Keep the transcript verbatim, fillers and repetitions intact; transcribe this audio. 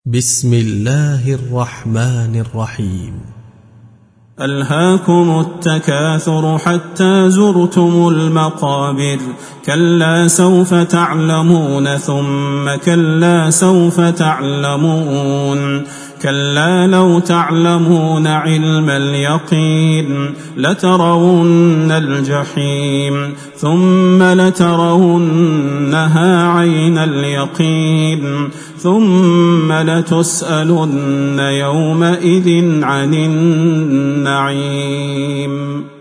بسم الله الرحمن الرحيم. ألهاكم التكاثر حتى زرتم المقابر، كلا سوف تعلمون ثم كلا سوف تعلمون، كلا لو تعلمون علم اليقين لترون الجحيم ثم لترونها عين اليقين ثم لتسألن يومئذ عن النعيم.